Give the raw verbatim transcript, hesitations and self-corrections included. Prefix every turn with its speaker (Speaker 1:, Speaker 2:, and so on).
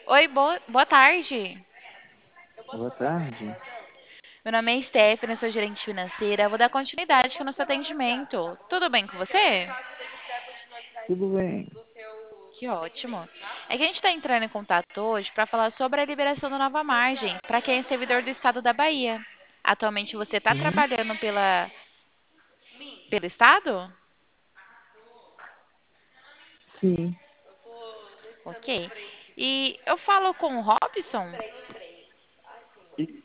Speaker 1: Oi, boa, boa tarde.
Speaker 2: Boa tarde.
Speaker 1: Meu nome é Stephanie, sou gerente financeira. Vou dar continuidade aqui no nosso atendimento. Tudo bem com você?
Speaker 2: Tudo bem?
Speaker 1: Que ótimo. É que a gente está entrando em contato hoje para falar sobre a liberação da nova margem para quem é servidor do estado da Bahia. Atualmente você está
Speaker 2: Sim,
Speaker 1: trabalhando pela, pelo estado?
Speaker 2: sim.
Speaker 1: Ok. E eu falo com o Robson?